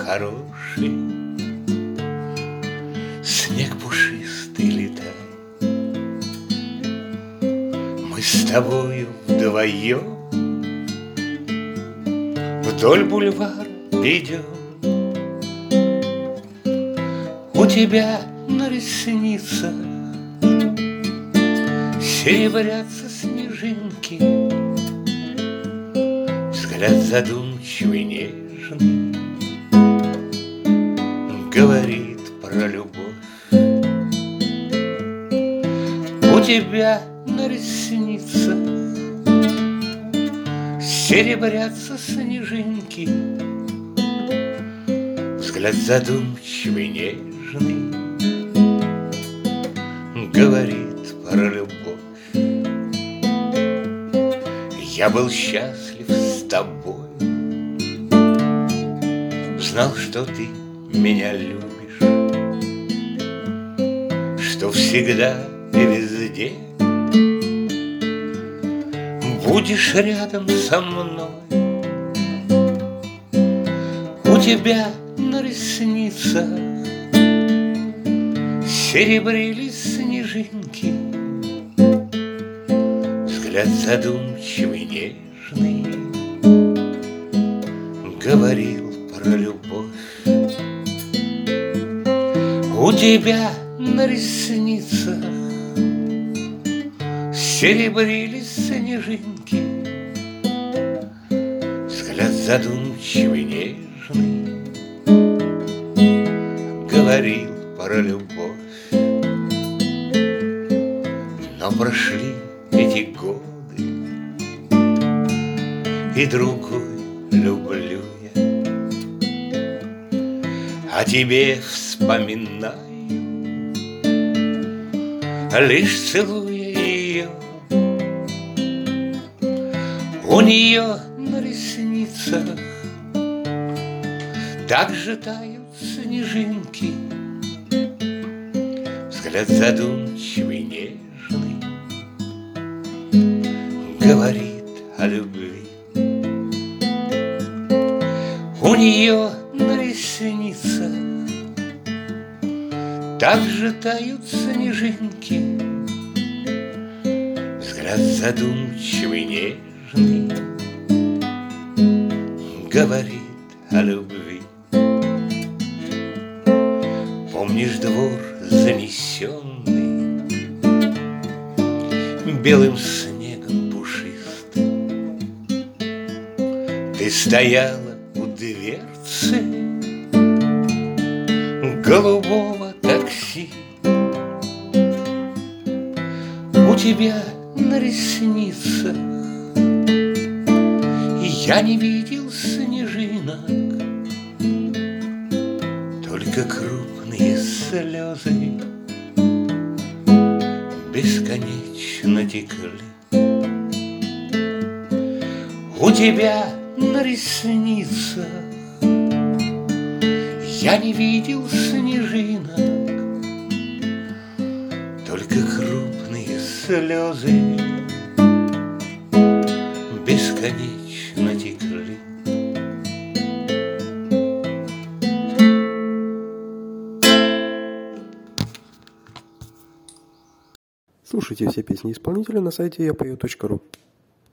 хороший, снег пушистый летай. Мы с тобою вдвоем вдоль бульвара идем. У тебя на ресницах серебрятся снежинки, взгляд задумчивый, нежный говорит про любовь. У тебя на ресницах серебрятся снежинки, взгляд задумчивый, нежный говорит про любовь. Я был счастлив с тобой, знал, что ты меня любишь, что всегда и везде будешь рядом со мной. У тебя на ресницах серебрились снежинки, взгляд задумчивый, нежный говорил про любовь. У тебя на ресницах серебрились снежинки, взгляд задумчивый, нежный говорил про любовь. Но прошли эти годы, и другой люблю я. О тебе вспоминаю, лишь целуя ее. У нее на ресницах также тают снежинки, взгляд задумчивый, нежный говорит о любви. У нее на ресницах также тают снежинки, взгляд задумчивый, нежный говорит о любви. Помнишь двор занесенный белым снегом пушистым? Ты стояла у дверцы голубого такси. У тебя на ресницах я не видел снежинок, только крупные слезы бесконечно текли. У тебя на ресницах я не видел снежинок, только крупные слезы бесконечно текли. Слушайте все песни исполнителя на сайте yapою.ru.